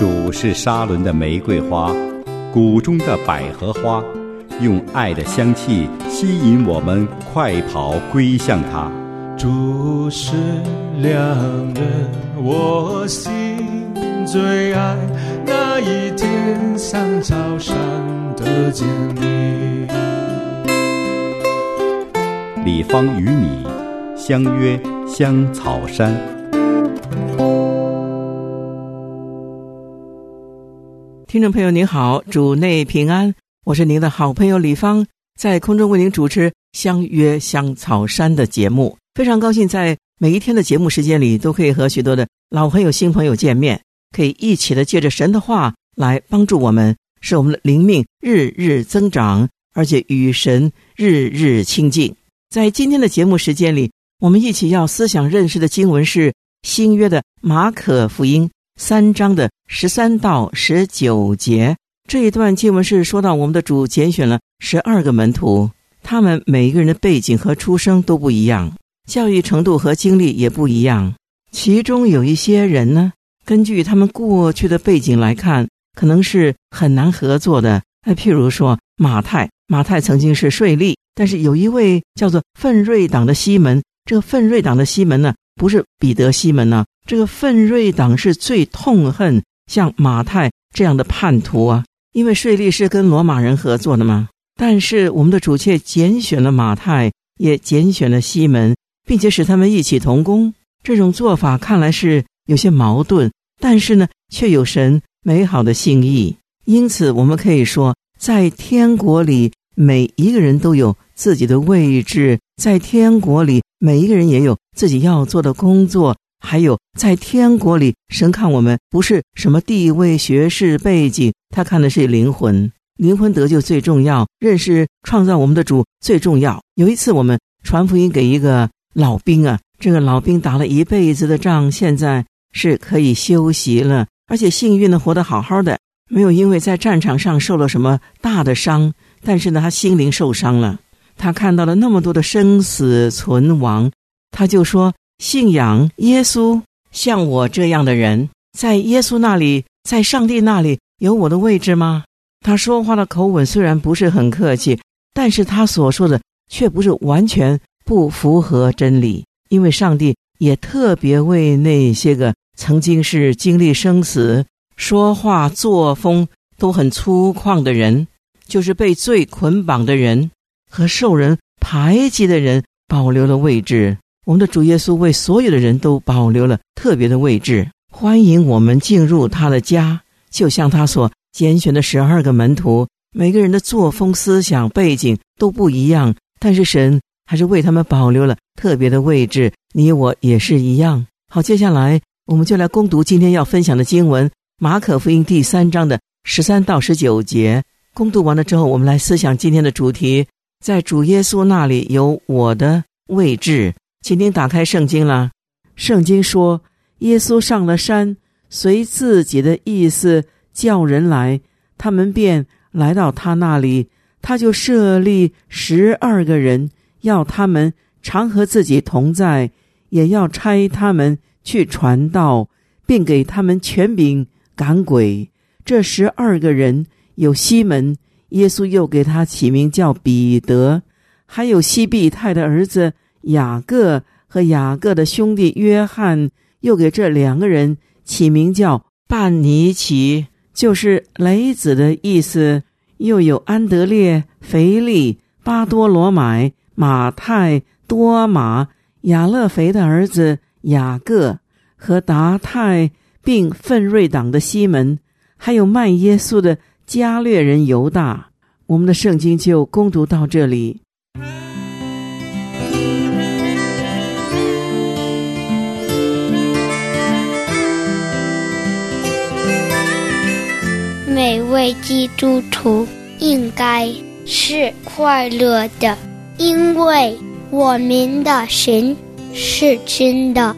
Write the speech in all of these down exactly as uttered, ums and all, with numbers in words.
主是沙伦的玫瑰花，谷中的百合花，用爱的香气吸引我们快跑归向他。 主是良人，我心最爱，那一天像草上的坚立。 李芳与你相约香草山。 听众朋友您好，主内平安，我是您的好朋友李芳，在空中为您主持相约香草山的节目。非常高兴在每一天的节目时间里都可以和许多的老朋友新朋友见面，可以一起的借着神的话来帮助我们，使我们的灵命日日增长，而且与神日日亲近。在今天的节目时间里，我们一起要思想认识的经文是新约的马可福音三章的十三到十九节。这一段经文是说到我们的主拣选了十二个门徒，他们每一个人的背景和出生都不一样，教育程度和经历也不一样。其中有一些人呢，根据他们过去的背景来看，可能是很难合作的。譬如说马太，马太曾经是税吏，但是有一位叫做奋锐党的西门，这个奋锐党的西门呢，不是彼得西门呢，这个奋锐党是最痛恨像马太这样的叛徒啊，因为税吏是跟罗马人合作的嘛。但是我们的主却拣选了马太，也拣选了西门，并且使他们一起同工。这种做法看来是有些矛盾，但是呢，却有神美好的心意。因此我们可以说，在天国里每一个人都有自己的位置，在天国里每一个人也有自己要做的工作，还有在天国里神看我们不是什么地位学识背景，他看的是灵魂，灵魂得救最重要，认识创造我们的主最重要。有一次我们传福音给一个老兵啊，这个老兵打了一辈子的仗，现在是可以休息了，而且幸运的活得好好的，没有因为在战场上受了什么大的伤，但是呢他心灵受伤了，他看到了那么多的生死存亡，他就说，信仰耶稣像我这样的人，在耶稣那里，在上帝那里有我的位置吗？他说话的口吻虽然不是很客气，但是他所说的却不是完全不符合真理，因为上帝也特别为那些个曾经是经历生死，说话作风都很粗犷的人，就是被罪捆绑的人和受人排挤的人保留了位置。我们的主耶稣为所有的人都保留了特别的位置，欢迎我们进入他的家，就像他所拣选的十二个门徒，每个人的作风思想背景都不一样，但是神还是为他们保留了特别的位置，你我也是一样。好，接下来我们就来攻读今天要分享的经文，马可福音第三章的十三到十九节。攻读完了之后，我们来思想今天的主题，在主耶稣那里有我的位置。请您打开圣经了。圣经说，耶稣上了山，随自己的意思叫人来，他们便来到他那里，他就设立十二个人，要他们常和自己同在，也要差他们去传道，并给他们权柄赶鬼。这十二个人有西门，耶稣又给他起名叫彼得，还有西庇太的儿子雅各和雅各的兄弟约翰，又给这两个人起名叫半尼奇，就是雷子的意思。又有安德烈、腓利、巴多罗买、马太、多马、亚勒腓的儿子雅各和达太，并奋锐党的西门，还有卖耶稣的加略人犹大。我们的圣经就攻读到这里。 每位基督徒应该是快乐的，因为我们的神是真的。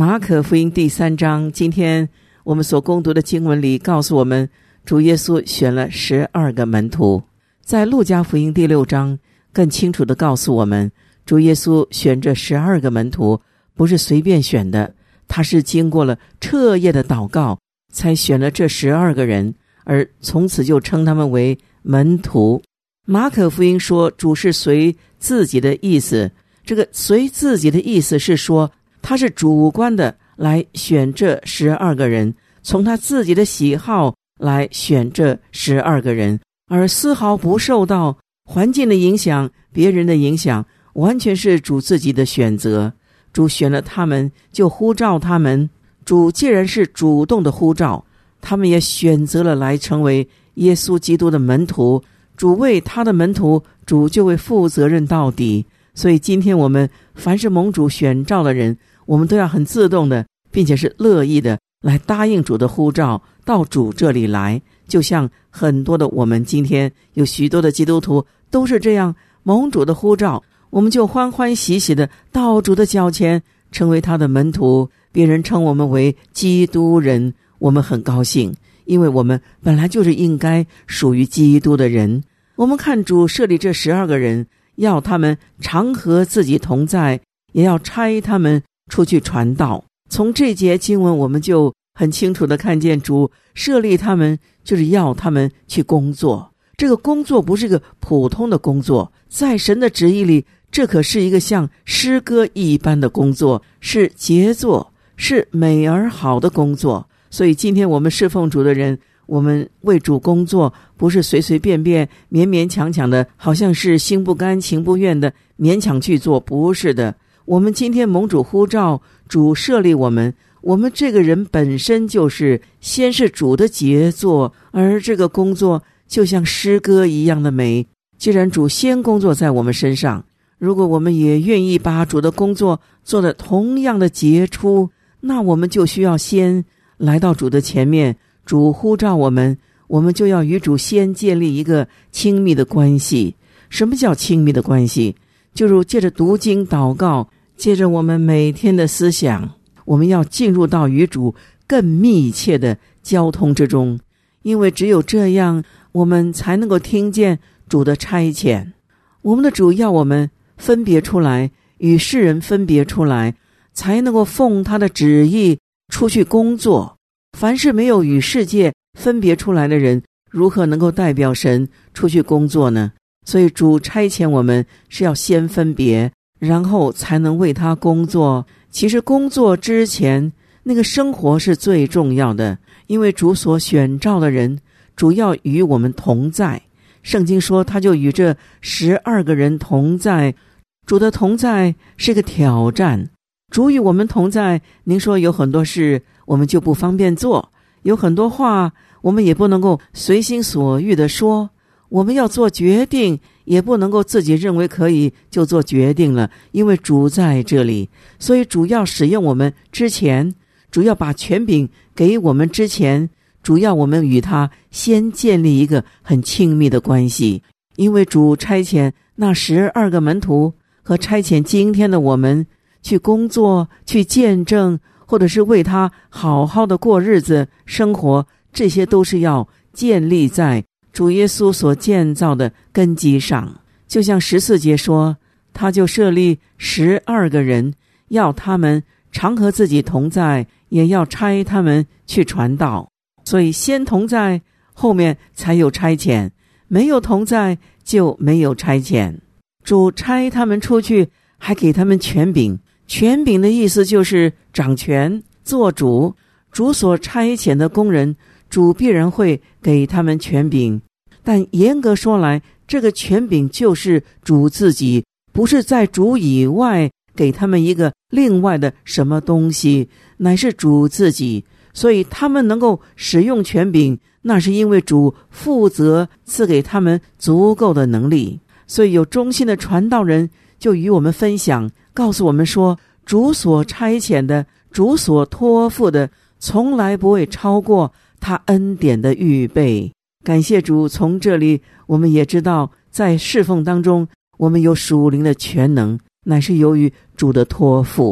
马可福音第三章，今天我们所攻读的经文里告诉我们，主耶稣选了十二个门徒。在路加福音第六章更清楚地告诉我们，主耶稣选这十二个门徒不是随便选的，他是经过了彻夜的祷告才选了这十二个人，而从此就称他们为门徒。马可福音说主是随自己的意思，这个随自己的意思是说他是主观的来选这十二个人，从他自己的喜好来选这十二个人，而丝毫不受到环境的影响，别人的影响，完全是主自己的选择。主选了他们，就呼召他们。主既然是主动的呼召，他们也选择了来成为耶稣基督的门徒。主为他的门徒，主就会负责任到底。所以今天我们凡是蒙主选召的人，我们都要很自动的，并且是乐意的来答应主的呼召，到主这里来。就像很多的我们今天有许多的基督徒都是这样，蒙主的呼召，我们就欢欢喜喜的到主的脚前，成为他的门徒。别人称我们为基督人，我们很高兴，因为我们本来就是应该属于基督的人。我们看主设立这十二个人，要他们常和自己同在，也要差他们出去传道。从这节经文我们就很清楚地看见，主设立他们就是要他们去工作。这个工作不是个普通的工作，在神的旨意里，这可是一个像诗歌一般的工作，是杰作，是美而好的工作。所以今天我们侍奉主的人，我们为主工作，不是随随便便勉勉强强的，好像是心不甘情不愿的勉强去做，不是的。我们今天蒙主呼召，主设立我们，我们这个人本身就是先是主的杰作，而这个工作就像诗歌一样的美。既然主先工作在我们身上，如果我们也愿意把主的工作做得同样的杰出，那我们就需要先来到主的前面，主呼召我们，我们就要与主先建立一个亲密的关系。什么叫亲密的关系？就是借着读经祷告，借着我们每天的思想，我们要进入到与主更密切的交通之中。因为只有这样，我们才能够听见主的差遣。我们的主要我们分别出来，与世人分别出来，才能够奉他的旨意出去工作。凡是没有与世界分别出来的人，如何能够代表神出去工作呢？所以主差遣我们是要先分别，然后才能为他工作。其实工作之前，那个生活是最重要的，因为主所选召的人，主要与我们同在。圣经说他就与这十二个人同在。主的同在是个挑战，主与我们同在，您说有很多事我们就不方便做，有很多话我们也不能够随心所欲地说，我们要做决定也不能够自己认为可以就做决定了，因为主在这里。所以主要使用我们之前，主要把权柄给我们之前，主要我们与他先建立一个很亲密的关系。因为主差遣那十二个门徒和差遣今天的我们去工作，去见证，或者是为他好好的过日子生活，这些都是要建立在主耶稣所建造的根基上。就像十四节说，他就设立十二个人，要他们常和自己同在，也要差他们去传道。所以先同在，后面才有差遣，没有同在就没有差遣。主差他们出去，还给他们权柄。权柄的意思就是掌权做主，主所差遣的工人，主必然会给他们权柄。但严格说来，这个权柄就是主自己，不是在主以外给他们一个另外的什么东西，乃是主自己。所以他们能够使用权柄，那是因为主负责赐给他们足够的能力。所以有忠心的传道人就与我们分享，告诉我们说，主所差遣的，主所托付的，从来不会超过他恩典的预备。感谢主，从这里我们也知道，在侍奉当中，我们有属灵的全能，乃是由于主的托付。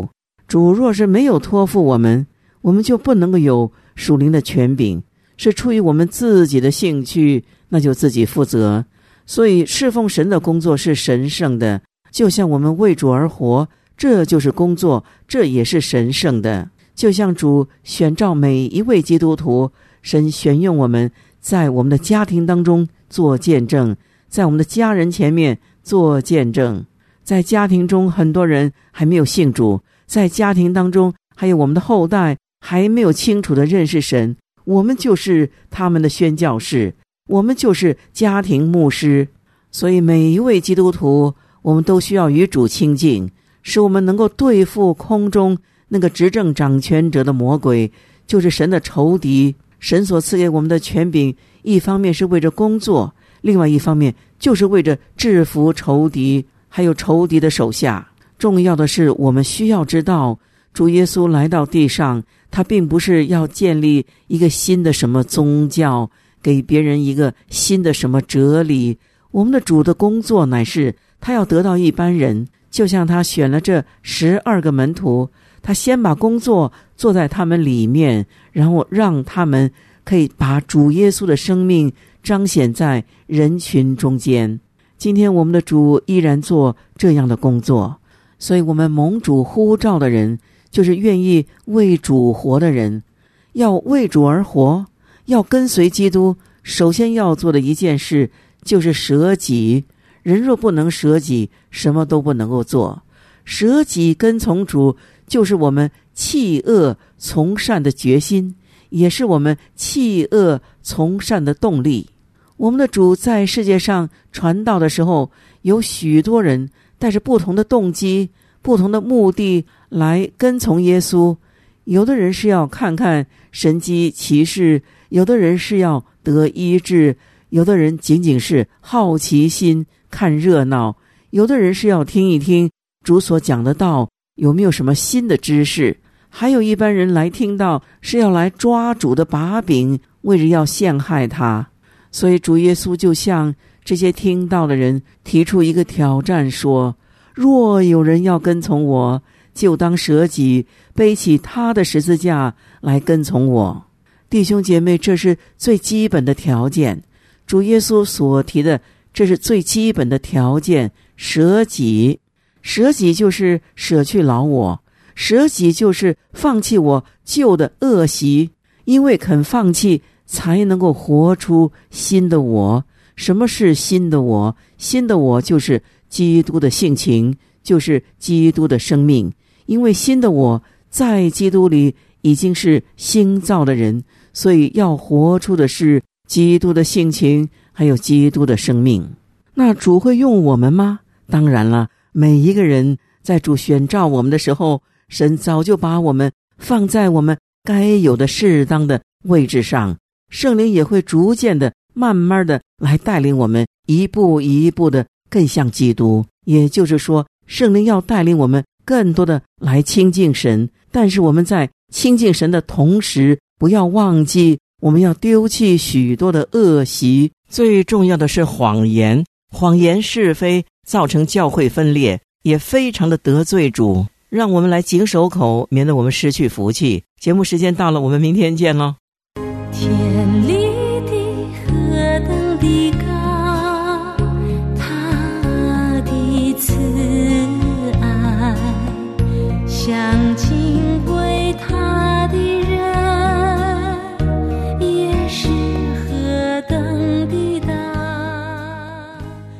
主若是没有托付我们，我们就不能够有属灵的权柄，是出于我们自己的兴趣，那就自己负责。所以侍奉神的工作是神圣的，就像我们为主而活，这就是工作，这也是神圣的。就像主选召每一位基督徒，神选用我们在我们的家庭当中做见证，在我们的家人前面做见证。在家庭中很多人还没有信主，在家庭当中还有我们的后代还没有清楚地认识神，我们就是他们的宣教士，我们就是家庭牧师。所以每一位基督徒，我们都需要与主亲近，使我们能够对付空中那个执政掌权者的魔鬼，就是神的仇敌。神所赐给我们的权柄，一方面是为着工作，另外一方面就是为着制服仇敌，还有仇敌的手下。重要的是，我们需要知道，主耶稣来到地上，他并不是要建立一个新的什么宗教，给别人一个新的什么哲理。我们的主的工作乃是他要得到一般人，就像他选了这十二个门徒，他先把工作做在他们里面，然后让他们可以把主耶稣的生命彰显在人群中间。今天我们的主依然做这样的工作，所以我们蒙主呼召的人，就是愿意为主活的人。要为主而活，要跟随基督，首先要做的一件事就是舍己。人若不能舍己，什么都不能够做。舍己跟从主，就是我们弃恶从善的决心，也是我们弃恶从善的动力。我们的主在世界上传道的时候，有许多人带着不同的动机、不同的目的来跟从耶稣。有的人是要看看神迹奇事，有的人是要得医治，有的人仅仅是好奇心看热闹，有的人是要听一听主所讲的道有没有什么新的知识，还有一般人来听到是要来抓主的把柄，为着要陷害他。所以主耶稣就向这些听到的人提出一个挑战，说，若有人要跟从我，就当舍己，背起他的十字架来跟从我。弟兄姐妹，这是最基本的条件，主耶稣所提的，这是最基本的条件，舍己。舍己就是舍去老我，舍己就是放弃我旧的恶习，因为肯放弃，才能够活出新的我。什么是新的我？新的我就是基督的性情，就是基督的生命。因为新的我在基督里已经是新造的人，所以要活出的是基督的性情，还有基督的生命。那主会用我们吗？当然了，每一个人在主选召我们的时候，神早就把我们放在我们该有的适当的位置上，圣灵也会逐渐的慢慢的来带领我们一步一步的更像基督。也就是说，圣灵要带领我们更多的来亲近神，但是我们在亲近神的同时，不要忘记我们要丢弃许多的恶习。最重要的是谎言，谎言是非，造成教会分裂，也非常的得罪主。让我们来谨守口，免得我们失去福气。节目时间到了，我们明天见咯。 天里的何等的